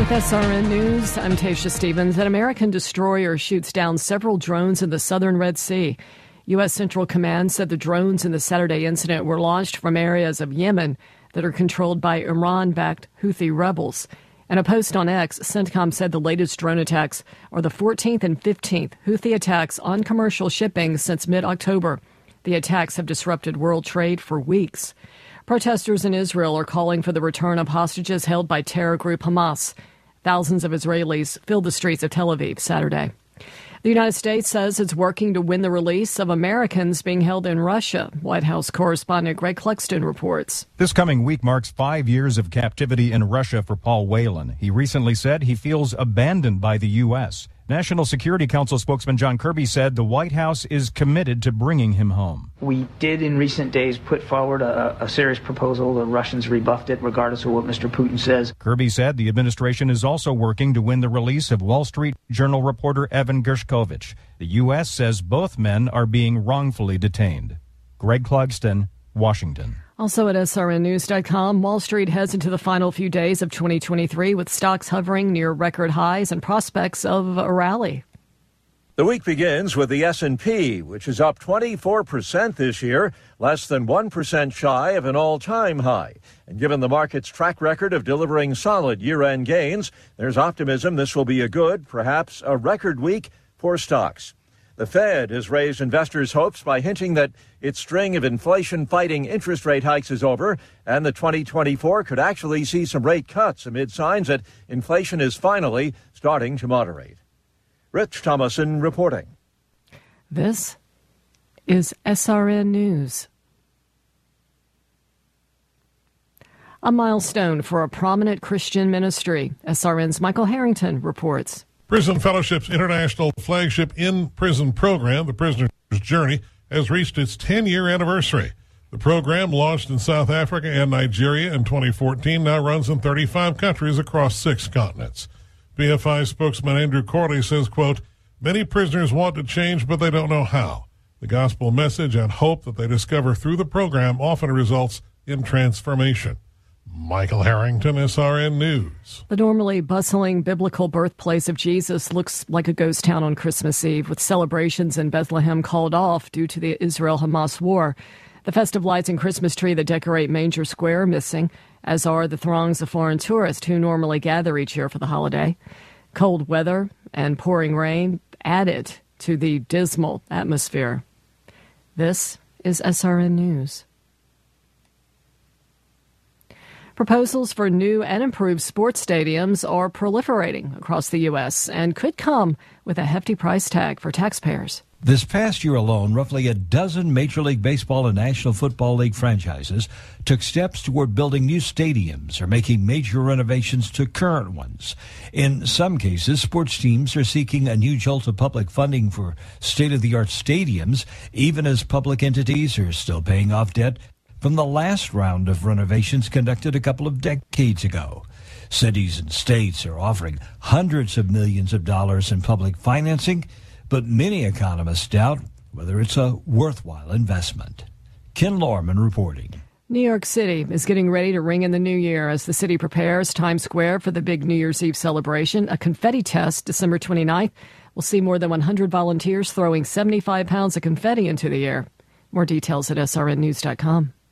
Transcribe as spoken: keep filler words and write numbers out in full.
With S R N News, I'm Tasha Stevens. An American destroyer shoots down several drones in the southern Red Sea. U S. Central Command said the drones in the Saturday incident were launched from areas of Yemen that are controlled by Iran-backed Houthi rebels. In a post on X, CENTCOM said the latest drone attacks are the fourteenth and fifteenth Houthi attacks on commercial shipping since mid-October. The attacks have disrupted world trade for weeks. Protesters in Israel are calling for the return of hostages held by terror group Hamas. Thousands of Israelis filled the streets of Tel Aviv Saturday. The United States says it's working to win the release of Americans being held in Russia. White House correspondent Greg Clugston reports. This coming week marks five years of captivity in Russia for Paul Whelan. He recently said he feels abandoned by the U S. National Security Council spokesman John Kirby said the White House is committed to bringing him home. We did in recent days put forward a, a serious proposal. The Russians rebuffed it, regardless of what Mister Putin says. Kirby said the administration is also working to win the release of Wall Street Journal reporter Evan Gershkovich. The U S says both men are being wrongfully detained. Greg Clugston, Washington. Also at S R N news dot com, Wall Street heads into the final few days of twenty twenty-three with stocks hovering near record highs and prospects of a rally. The week begins with the S and P, which is up twenty-four percent this year, less than one percent shy of an all-time high. And given the market's track record of delivering solid year-end gains, there's optimism this will be a good, perhaps a record week for stocks. The Fed has raised investors' hopes by hinting that its string of inflation-fighting interest rate hikes is over, and that twenty twenty-four could actually see some rate cuts amid signs that inflation is finally starting to moderate. Rich Thomason reporting. This is S R N News. A milestone for a prominent Christian ministry. S R N's Michael Harrington reports. Prison Fellowship's international flagship in-prison program, The Prisoner's Journey, has reached its ten-year anniversary. The program, launched in South Africa and Nigeria in twenty fourteen, now runs in thirty-five countries across six continents. P F I spokesman Andrew Corley says, quote, "Many prisoners want to change, but they don't know how. The gospel message and hope that they discover through the program often results in transformation." Michael Harrington, S R N News. The normally bustling biblical birthplace of Jesus looks like a ghost town on Christmas Eve, with celebrations in Bethlehem called off due to the Israel-Hamas war. The festive lights and Christmas tree that decorate Manger Square missing, as are the throngs of foreign tourists who normally gather each year for the holiday. Cold weather and pouring rain added to the dismal atmosphere. This is S R N News. Proposals for new and improved sports stadiums are proliferating across the U S and could come with a hefty price tag for taxpayers. This past year alone, roughly a dozen Major League Baseball and National Football League franchises took steps toward building new stadiums or making major renovations to current ones. In some cases, sports teams are seeking a new jolt of public funding for state-of-the-art stadiums, even as public entities are still paying off debt from the last round of renovations conducted a couple of decades ago. Cities and states are offering hundreds of millions of dollars in public financing, but many economists doubt whether it's a worthwhile investment. Ken Lorman reporting. New York City is getting ready to ring in the new year as the city prepares Times Square for the big New Year's Eve celebration. A confetti test December twenty-ninth will see more than one hundred volunteers throwing seventy-five pounds of confetti into the air. More details at S R N news dot com.